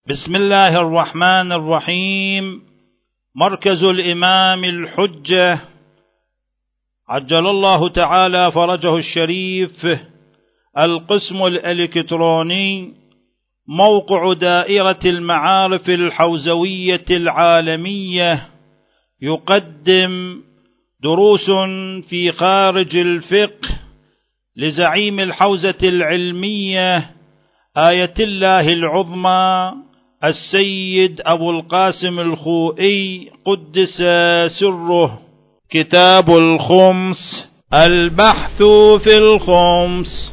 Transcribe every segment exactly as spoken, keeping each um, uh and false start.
بسم الله الرحمن الرحيم. مركز الإمام الحجة عجل الله تعالى فرجه الشريف، القسم الإلكتروني، موقع دائرة المعارف الحوزوية العالمية، يقدم دروس في خارج الفقه لزعيم الحوزة العلمية آية الله العظمى السيد أبو القاسم الخوئي قدس سره. كتاب الخمس، البحث في الخمس.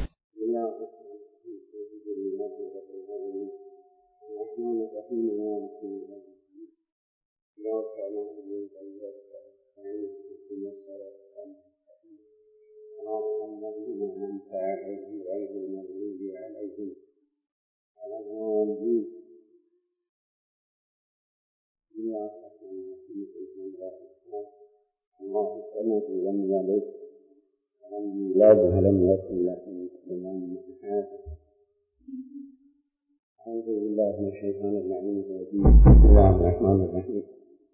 الله سمعت لم يلد ولم يولد ولم يكن له كفوا أحد. أعوذ بالله من الشيطان اللعين الرجيم. بسم الله الرحمن الرحيم.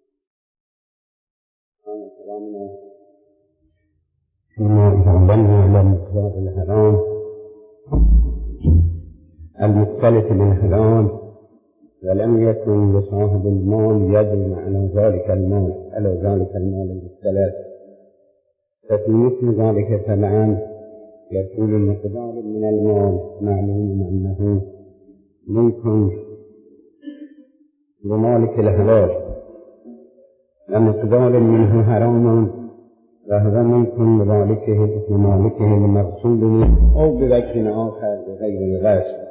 قال كلامنا فيما تعلمنا على مقدار الحرام المختلف بالحرام، ولم يكن لصاحب المال يد على ذلك المال على ذلك المال المختلف. ففي مثل ذلك طبعا يكون مقدار من المال معلوم أنه ملك لمالك الحلال، ومقدار منه حرام وهو ملك لمالكه لمالكه المغصوب أو بوجه آخر بغير الغصب.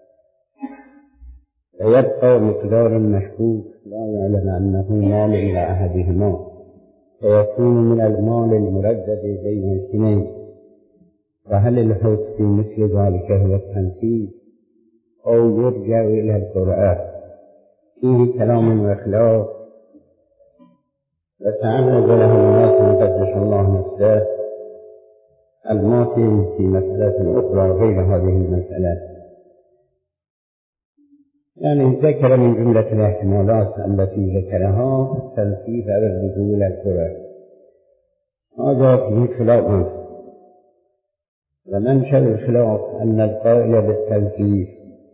فيبقى مقدار مشكوك لا يعلم أنه مال إلى أحدهما، فيكون من المال المردد بين الاثنين. فهل الحكم في مثل ذلك هو التنسيب أو يرجع إلى القرآن؟ فيه كلام وخلاف، وتعرض له الناس قدس الله نفسه الماتي في مسألة أخرى غير هذه المسألة. يعني ذكر من جملة الاحتمالات التي ذكرها تنسيب على الرجوع إلى القرآن. هذا فيه خلاف، ومنشأ الخلاف أن القائل بالتنسيب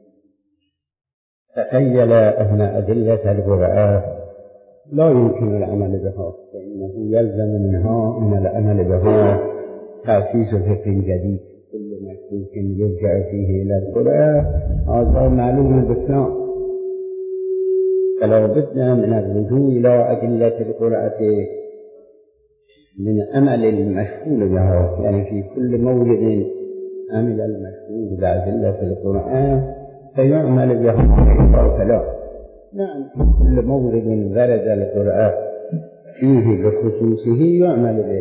تخيل أن أدلة القرآن لا يمكن العمل بها، فإنه يلزم منها من العمل بها تأسيس فقه جديد، كل مشكوك يرجع فيه إلى القرآن هذا معلوم الإسلام. فلا بد من الرجوع إلى أدلة القرآن من أمل المشغول بها، يعني في كل مولد أمل المشغول بأدلة القرآن فيعمل بها. فلا نعم، في كل مولد ورد القرآن فيه بخصوصه يعمل به،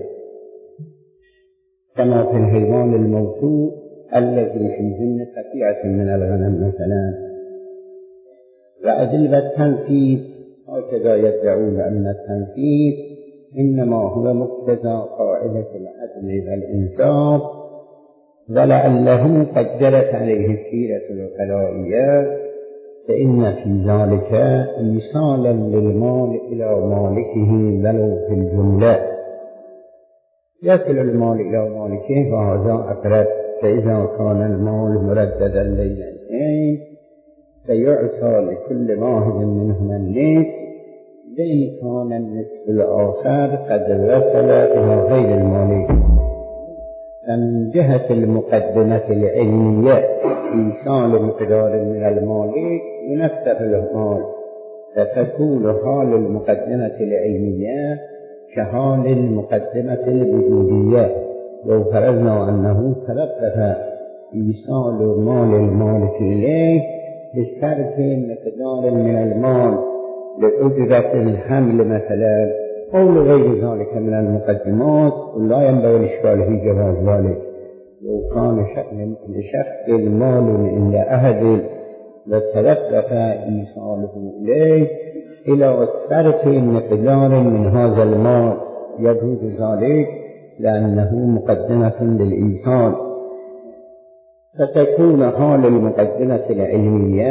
كما في الحيوان الموسوع الذي في ذمة قطيعة من الغنم مثلا. وأدلة التنسيب هكذا يدعون أن التنسيب إنما هو مقتضى قاعدة العدل والإنصاف، ولعله قد جرت عليه السيرة الوكلائية، فإن في ذلك إيصالا للمال إلى مالكه ولو في الجملة. يصل المال إلى مالكه فهذا أقرب، فإذا كان المال مرددا بين اثنين فيعطى لكل واحد منهما النصف، وإن كان النصف الآخر قد وصل إلى غير المالك. فمن جهة المقدمة العلمية إيصال مقدار من المالك ينسب المال، فتكون حال المقدمة العلمية كحال المقدمة الوجودية. لو فرضنا أنه تلقف إيصال مال المالك إليه بصرف مقدار من المال لأجرة الحمل مثلا أو لغير ذلك من المقدمات، ولا ينبغي الإشكال في جواز ذلك. لو كان لشخص المال عند أحد وتلقف إيصاله إليه إلى صرف مقدار من هذا المال يجوز ذلك لأنه مقدمة للإيصال. فتكون حال المقدمة العلمية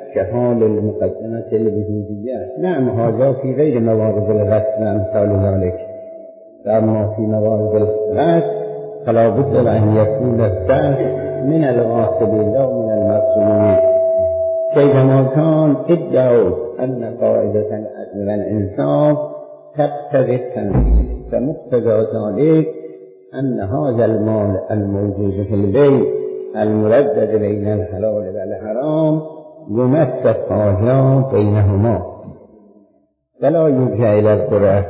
كحال المقدمة الوجودية. نعم هذا في غير موارد الغسل أمثال ذلك، فأما في موارد الغسل فلا بد أن يكون السلف من الغاصبين لا من المغصوبين. كيفما كان ادعوا أن قاعدة العدل والإنصاف تقتضي التنزيل، فمقتضى ذلك أن هذا المال الموجود في البيت المردد بين الحلال والحرام يمس الحاجات بينهما ولا يرجع إلى القرآن،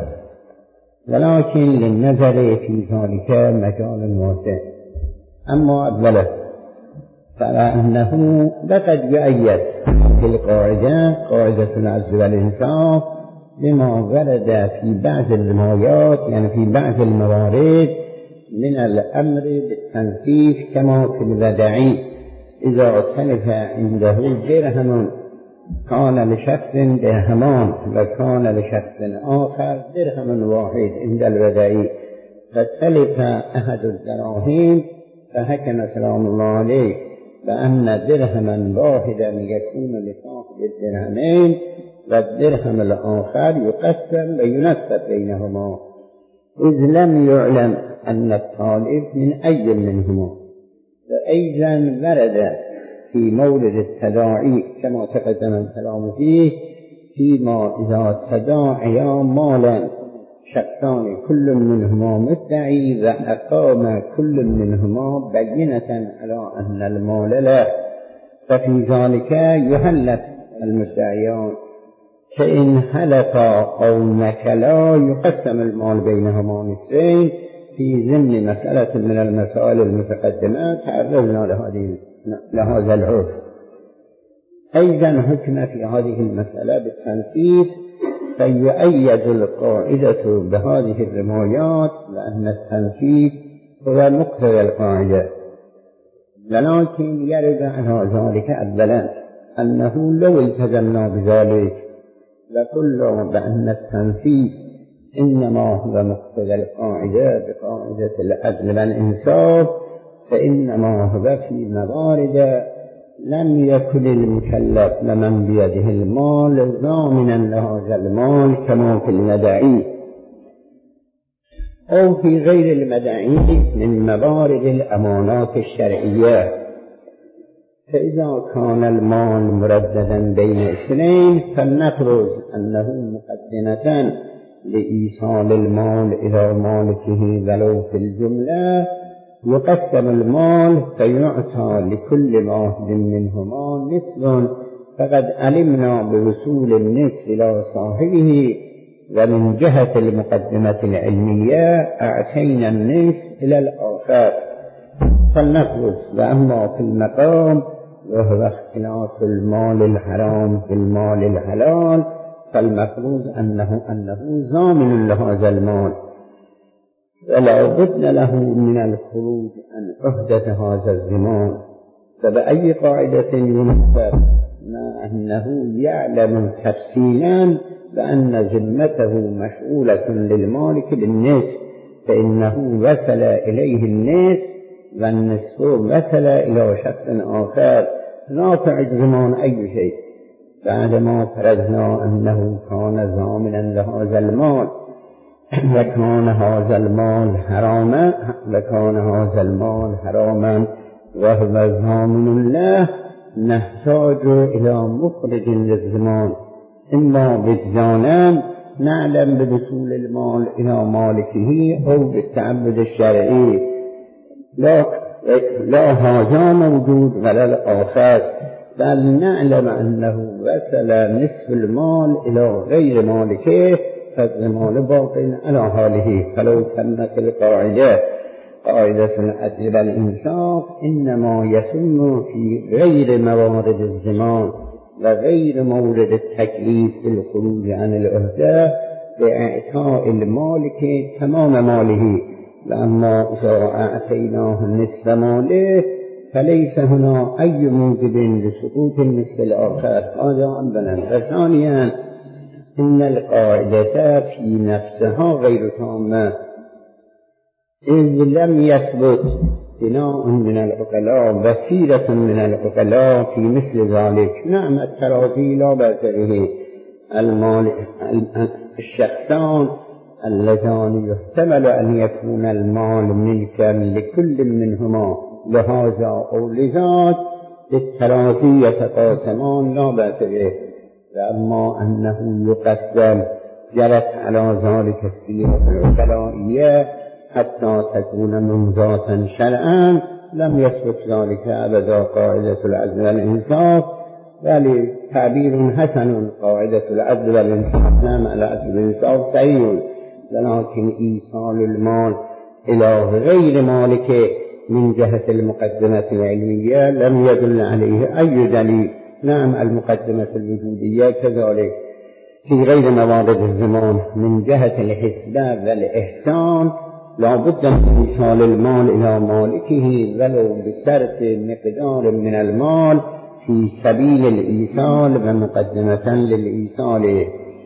ولكن للنظر في ذلك مجال واسع. أما أولا فأنه لقد يؤيد في القاعدة قاعدة العدل والإنصاف بما ورد في بعض الروايات، يعني في بعض الموارد من الأمر بالتنصيف، كما في الودعي إذا تلف عنده درهم كان لشخص درهمان وكان لشخص آخر درهم واحد عند الودعي، فتلف أحد الدراهم فحكم سلام الله عليه بأن درهما واحدا يكون لصاحب الدرهمين والدرهم الآخر يقسم وينسب بينهما، إذ لم يعلم أن الطالب من أي منهما. فأيضا ورد في مورد التداعي كما تقدم الكلام فيه فيما إذا تداعيا مالا شخصان كل منهما مدعي وأقام كل منهما بينة على أن المال له، ففي ذلك يهلك المدعيان، فإن هلكا أو نكلا يقسم المال بينهما نصفين في ضمن مسألة من المسائل المتقدمة تعرضنا لهذه لهذا العرف. أيضا حكم في هذه المسألة بالتنصيف، فيؤيد القاعدة بهذه الروايات لأن التنصيف هو مقتضى القاعدة، ولكن يرد على ذلك أولا أنه لو التزمنا بذلك لقلنا بأن التنصيف إنما هو مقتضى القاعدة بقاعدة العدل والإنصاف، فإنما هو في موارد لم يكن المكلف لمن بيده المال ضامنا لهذا المال كما في المدعي أو في غير المدعي من موارد الأمانات الشرعية. فإذا كان المال مرددا بين اثنين فلنفرض أنه مقدمة لإيصال المال إلى مالكه ولو في الجملة، يقسم المال فيعطى لكل واحد منهما نصف، فقد علمنا بوصول النصف إلى صاحبه، ومن جهة المقدمة العلمية أعطينا النصف إلى الآخر. فلنفرض وأما في المقام وهو اختلاف المال الحرام في المال الحلال، فالمفروض أنه أنه ضامن لهذا المال ولا بد له من الخروج عن عهدة هذا الضمان. فبأي قاعدة ينفر ما أنه يعلم تفصيلا بأن ذمته مشغولة للمالك بالنصف، فإنه وصل إليه النصف والنصف وصل إلى شخص آخر لا تعد ضمان أي شيء، بعدما فرضنا أنه كان ضامنا لهذا المال وكان هذا المال حراما وكان هذا المال حراما وهو ضامن له، نحتاج إلى مخرج للضمان، إما بالضمان نعلم بوصول المال إلى مالكه أو بالتعبد الشرعي، لا, لا هذا موجود ولا الآخر، بل نعلم أنه وصل نصف المال إلى غير مالكه فالضمان باق على حاله. فلو تمت القاعدة قاعدة العدل والإنصاف إنما يتم في غير موارد الضمان وغير مورد التكليف بالخروج عن العهدة بإعطاء المالك تمام ماله، لأما إذا أعطيناه نصف ماله فليس هنا أي موجب لسقوط النصف الآخر. هذا أولا. وثانيا إن القاعدة في نفسها غير تامة، إذ لم يثبت بناء من العقلاء وسيرة من العقلاء في مثل ذلك. نعم التراضي لا بأس به. المال الشخصان اللذان يحتمل أن يكون المال ملكا لكل منهما لهذا أو لذاك بالتراضي يتقاسمان لا بأس به. فأما أنه يقسم جرت على ذلك السيرة العقلائية حتى تكون منضاتا شرعا لم يثبت ذلك أبدا. قاعدة العدل والإنصاف بل تعبير حسن، قاعدة العدل والإنصاف. نعم العدل والإنصاف صحيح، لكن إيصال المال إلى غير مالك من جهة المقدمة العلمية لم يدل عليه أي دليل. نعم المقدمة الوجودية كذلك في غير موارد الزمان من جهة الحسبة والإحسان لا بد من إيصال المال إلى مالكه ولو بشرط مقدار من المال في سبيل الإيصال ومقدمة للإيصال.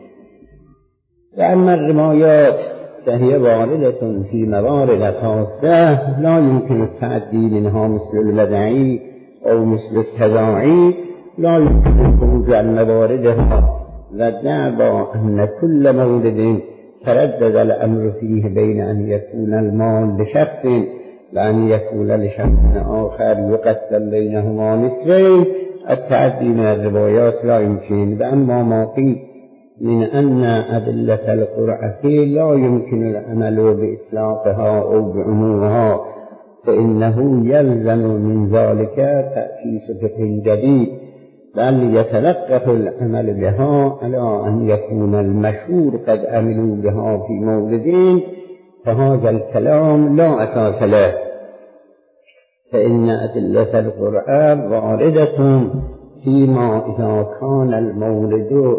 وأما الرمايات فهي واردة في موارد خاصة لا يمكن التعدي منها مثل المدعي أو مثل التداعي، لا يمكن الخروج عن مواردها. ودعوى أن كل مورد تردد الأمر فيه بين أن يكون المال لشخص وأن يكون لشخص آخر يقسم بينهما نصفين، التعدي من الروايات لا يمكن. وأما ما قيل من أن أدلة القرآن لا يمكن العمل بإطلاقها أو بعمومها فإنه يلزم من ذلك تأسيس فقه جديد، بل يتلقف العمل بها على أن يكون المشهور قد عملوا بها في موردين، فهذا الكلام لا أساس له. فإن أدلة القرآن واردة فيما إذا كان المولد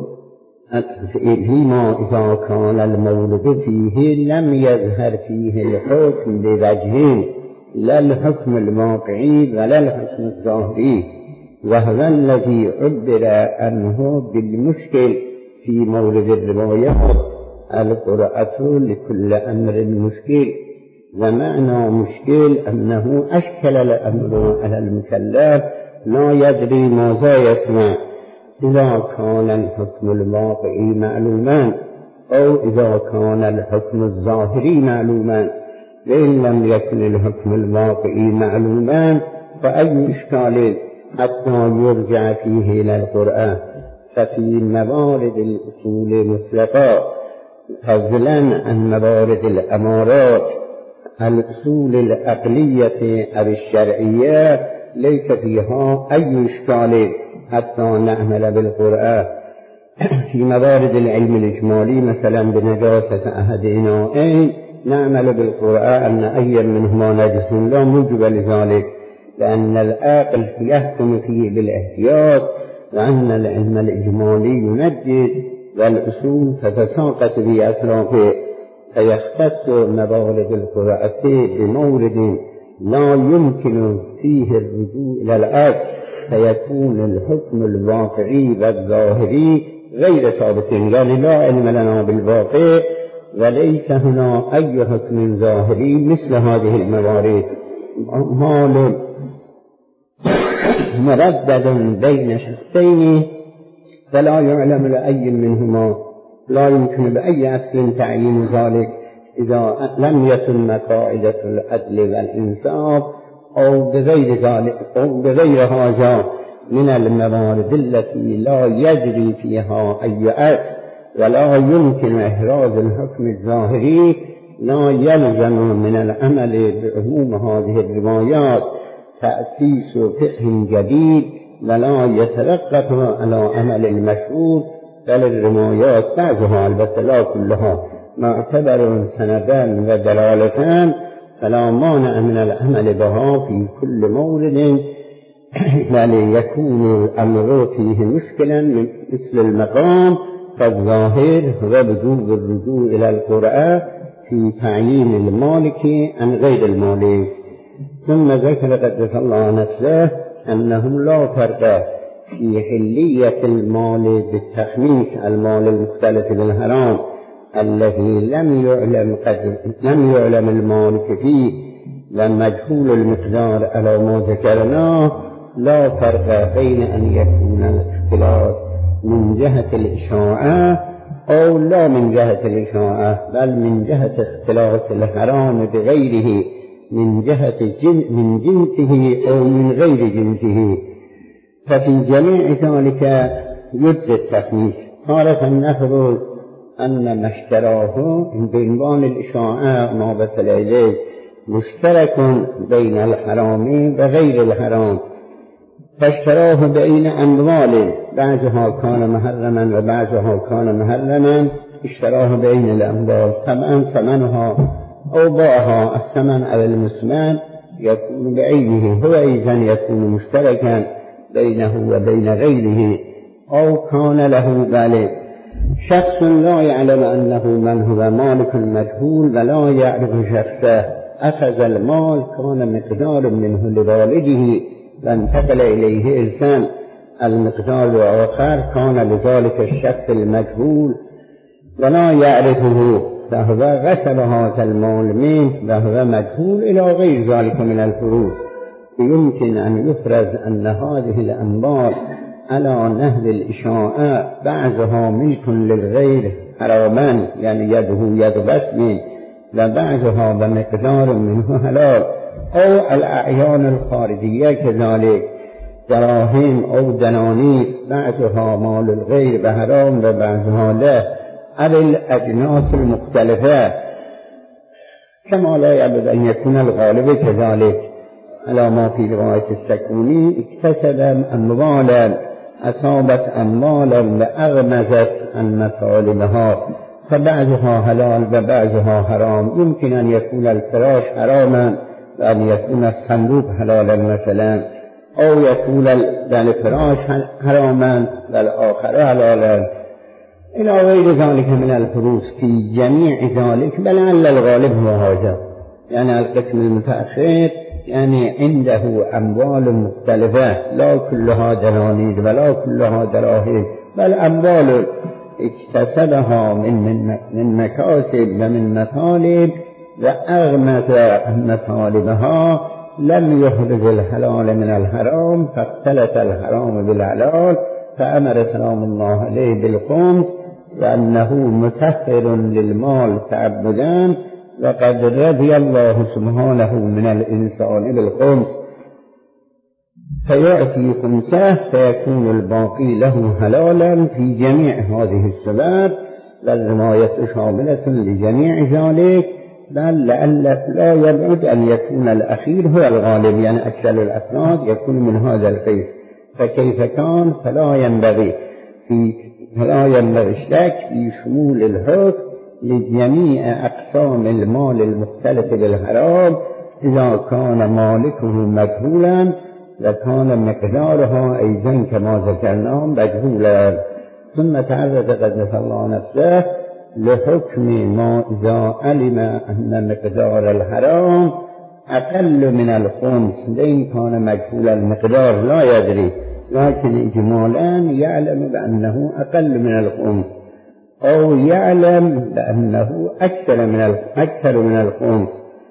فيما إذا كان المولد فيه لم يظهر فيه الحكم بوجهين، لا الحكم الواقعي ولا الحكم الظاهري، وهو الذي عبر عنه بالمشكل في مورد الروايات. القرآن لكل أمر مشكل، ومعنى مشكل أنه أشكل الأمر على المكلف لا يدري ماذا يسمع، إذا كان الحكم الواقعي معلوما أو إذا كان الحكم الظاهري معلوما. وإن لم يكن الحكم الواقعي معلوما فأي إشكال حتى يرجع فيه إلى القرآن. ففي موارد الأصول مطلقة فضلا عن موارد الأمارات الأصول العقلية أو الشرعية ليس فيها أي إشكال حتى نعمل بالقرآن. في موارد العلم الإجمالي مثلا بنجاسة أحد إناءين نعمل بالقرآن أن أي منهما نجس لا موجب لذلك، لأن العقل يحكم فيه بالاحتياط، وأن العلم الإجمالي ينجس والأصول تتساقط بأطرافه، فيختص موارد القرآن بمورد لا يمكن فيه الرجوع إلى الأصل، فيكون الحكم الواقعي والظاهري غير ثابت، يعني لا علم لنا بالواقع وليس هنا أي حكم ظاهري مثل هذه الموارد. مال مردد بين شخصين فلا يعلم لأي منهما، لا يمكن بأي أصل تعيين ذلك إذا لم يتم قاعدة العدل والإنصاف أو بغير ذلك أو بغير هذا من الموارد التي لا يجري فيها أي أصل ولا يمكن إحراز الحكم الظاهري. لا يلزم من العمل بعموم هذه الروايات تأسيس فقه جديد ولا يتوقف على عمل المشهور، بل الروايات بعضها البته لا كلها معتبر سندان ودلالتان، فلا مانع من العمل بها في كل مورد، بل يكون الأمر فيه مشكلا مثل المقام فالظاهر وبدون الرجوع إلى القرآن في تعيين المالك عن غير المالك. ثم ذكر قدس الله نفسه أنه لا فرق في حلية المال بالتخميس المال المختلف بالحرام الذي لم يعلم قد لم يعلم المالك فيه و مجهول المقدار على ما ذكرنا لا فرق بين أن يكون الاختلاط من جهة الإشاعة أو لا من جهة الإشاعة، بل من جهة اختلاط الحرام بغيره من جهة جن من جنسه أو من غير جنسه. ففي جميع ذلك يجزي التخميس. تارة نفرض أن ما اشتراه بعنوان الإشاعة ما وصل إليه مشترك بين الحرام وغير الحرام، فاشتراه بين أموال بعضها كان محرما وبعضها كان محرما، اشتراه بين الأموال طبعا ثمنها أو باعها الثمن أو المثمن يكون بعينه، هو أيضا يكون مشتركا بينه وبين غيره. أو كان له بالغ شخص لا يعلم أنه من هو مالك مجهول ولا يعرف شخصه، أخذ المال كان مقدار منه لوالده وانتقل إليه إنسان المقدار الآخر كان لذلك الشخص المجهول ولا يعرفه، فهو غسل هذا المال منه وهو مجهول إلى غير ذلك من الفروض. يمكن أن يفرز أن هذه الأموال على نهج الإشاعة بعضها ملك للغير حراما، يعني يده يد غصب، وبعضها بمقدار منه حلال، أو الأعيان الخارجية كذلك دراهم أو دنانير بعضها مال الغير بحرام وبعضها لا، على الأجناس المختلفة، كما لا يجب أن يكون الغالب كذلك. على ما في رواية السكوني اكتسب أموالا أصابت أموالا وأغمزت عن مطالبها، فبعضها حلال وبعضها حرام. يمكن أن يكون الفراش حراما وأن يكون الصندوق حلالا مثلا، أو يكون الفراش حراما والآخر حلالا إلى غير ذلك من الفروض. في جميع ذلك بل على الغالب هو هذا، يعني القسم المتأخر يعني عنده أموال مختلفة لا كلها دنانير ولا كلها دراهم، بل أموال اكتسبها من من من مكاسب ومن مطالب وأغمز مطالبها، لم يخرج الحلال من الحرام فاختلط الحرام بالحلال، فأمر سلام الله عليه بالخمس وأنه متخر للمال تعبدا، وقد رضي الله سبحانه من الإنسان بالخمس فيأتي خمسه فيكون الباقي له حلالا في جميع هذه السبب، والرواية شاملة لجميع ذلك، بل لعل لا يبعد أن يكون الأخير هو الغالب، يعني أكثر الأفراد يكون من هذا القيس. فكيف كان فلا ينبغي في فلا ينبغي الشك في شمول الحكم لجميع أقسام المال المختلف بالحرام إذا كان مالكه مجهولا وكان مقدارها أيضا كما ذكرنا مجهولا. ثم تعرض قدس الله نفسه لحكم ما إذا علم أن مقدار الحرام أقل من الخمس، لأن كان مجهول المقدار لا يدري، لكن إجمالا يعلم بأنه أقل من الخمس، أو يعلم بأنه أكثر من أكثر من الخمس.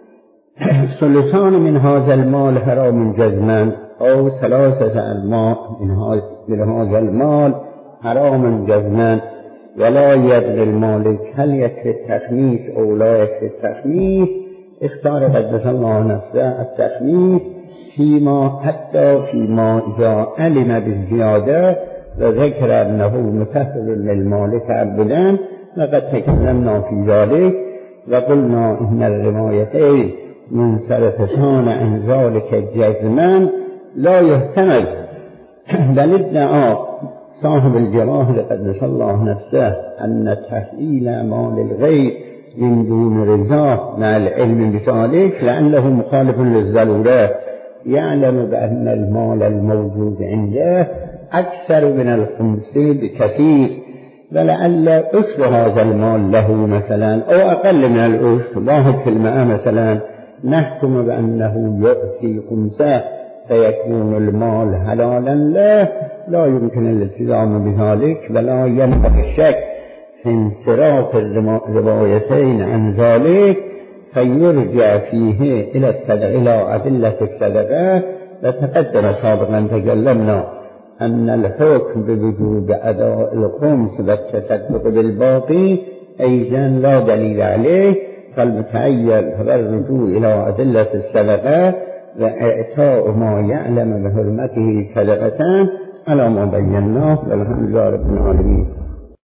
ثلثان من هذا المال حرام جزما، أو ثلاثة أرباع من هذا المال حرام جزما، ولا يدري المالك هل يكفي التخميس أو لا يكفي التخميس. اختار قدس الله نفسه التخميس فيما حتى فيما إذا علم بالزيادة وذكر أنه متهل للمال تعبدا، لقد تكلمنا في ذلك وقلنا إن الروايتين منصرفتان عن ذلك جزما لا يحتمل، بل ادعى صاحب الجواهر قدس الله نفسه أن تحليل مال الغير من دون رضاه مع العلم بذلك لأنه مخالف للضرورة، يعلم بأن المال الموجود عنده أكثر من الخمس بكثير، ولعل أسر هذا المال له مثلا أو أقل من الأسر واحد في المئة مثلا، نحكم بأنه يؤتي خمسة فيكون المال حلالا له، لا يمكن الالتزام بذلك ولا ينبغي الشك في انصراف الروايتين عن ذلك، فيرجع فيه إلى الصدقة إلى أدلة الصدقة. وتقدم سابقا تكلمنا أن الحكم بوجوب أداء الخمس والتصدق بالباقي أيضا لا دليل عليه، فالمتعين هو الرجوع إلى أدلة الصدقة وإعطاء ما يعلم بحرمته صدقة على ما بيناه. والحمد لله رب العالمين.